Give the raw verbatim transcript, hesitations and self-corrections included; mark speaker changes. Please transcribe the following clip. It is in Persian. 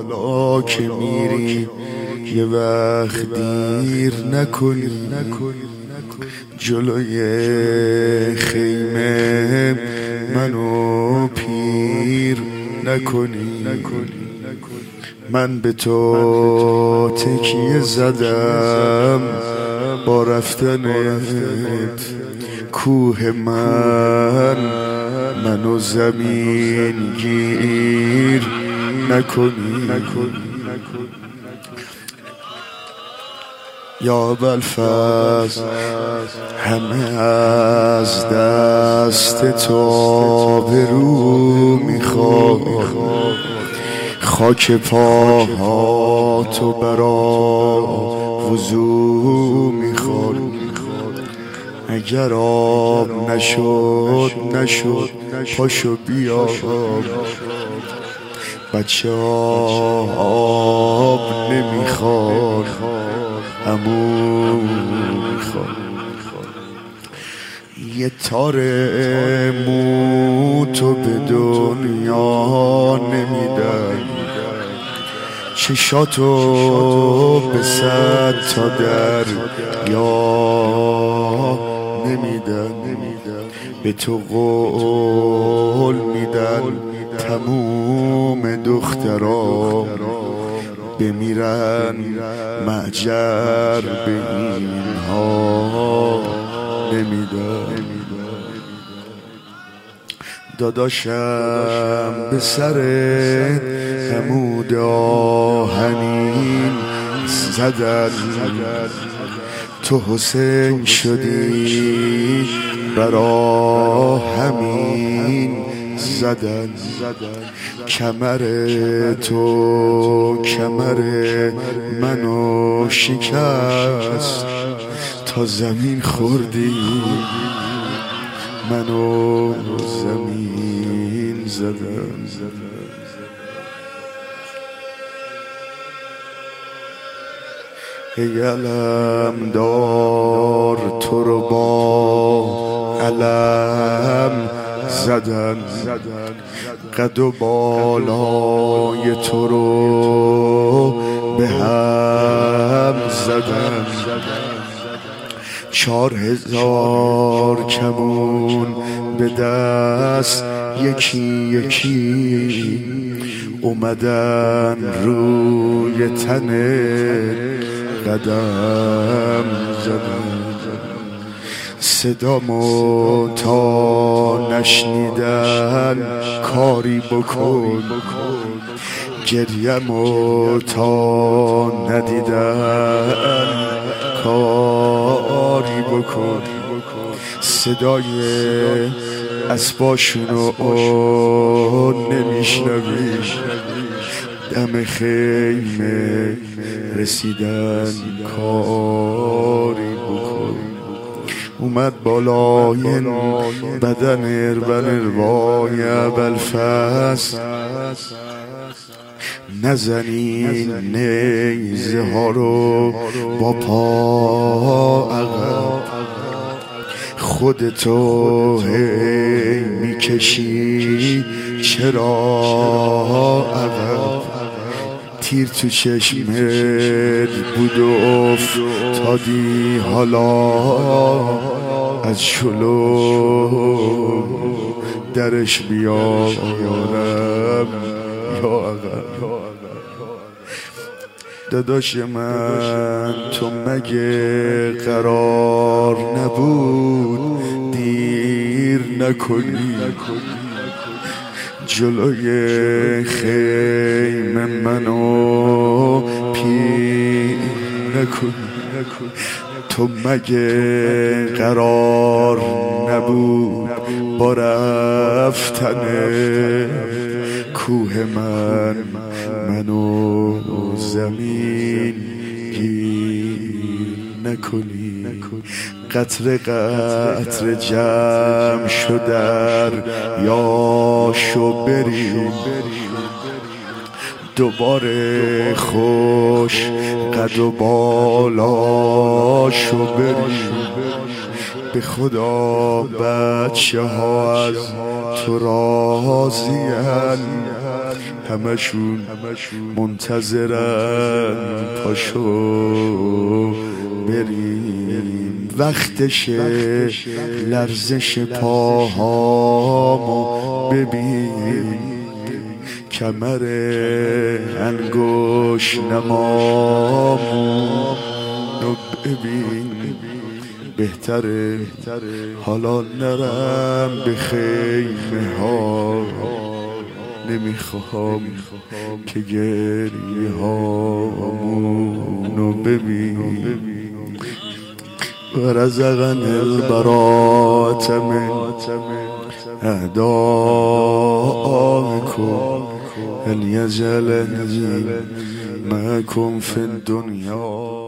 Speaker 1: حالا که میری یه وقت دیر نکنی، جلوی خیمه منو پیر نکنی. من به تو تکیه زدم با رفتنت کوه من، منو زمین گیر نکنی. یا ابوالفضل همه از دست تو برو میخوام، خاک پاهاتو برا وضو میخوام. اگر آب نشد نشد پاشو بیا، بچه آب نمیخواد عمو میخواد. یه تار موتو به دنیا نمیدن، چشاتو به صد تا در یا نمیدن. به تو قول میدن تموم دخترا بمیرن، معجر به اینها نمیدن. داداشم به سر عمود آهنین زدن، تو حسین شدی برا همین زدن. کمر تو کمر منو شکست، تا زمین خوردی منو زمین زدن. ای علم دار تو رو با علم زدن، قد و بالای تو رو به هم زدن. چار هزار کمون به دست یکی یکی اومدن روی تن قدم زدن. صدامو تا نشنیدن کاری بکن، گریمو تا ندیدن کاری بکن. صدای اسباشونو نمیشنوی، دم خیمه رسیدن کاری بکن. اومد بالای بدن اربن اروای ابوالفضل، نزنین نیزه ها رو با پا عقب، خودتو هی میکشی چرا عقب. تیر تو چشمت بود و افتادی، حالا از جلو درش بیارم یا عقب. داداش من تو مگه قرار نبود دیر نکنی، جلوی خیمه منو پیر نکنی. تو مگه قرار نبود با رفتن کوه من منو زمین گیر نکنی. قطره قطره جمع شدر یا شو بریم، دوباره خوش قد و بالا شو بریم. به خدا بچه ها از تو راضین، همشون منتظرن پاشو بریم، وقتشه لرزش پاهامو ببین، کمر انگوش نمامونو ببین، بهتره حالا نرم به خیمه ها، نمیخوام که گریه هامونو ببین. ورزقن البراءة من أعدائكم هل يزالني معكم في الدنيا.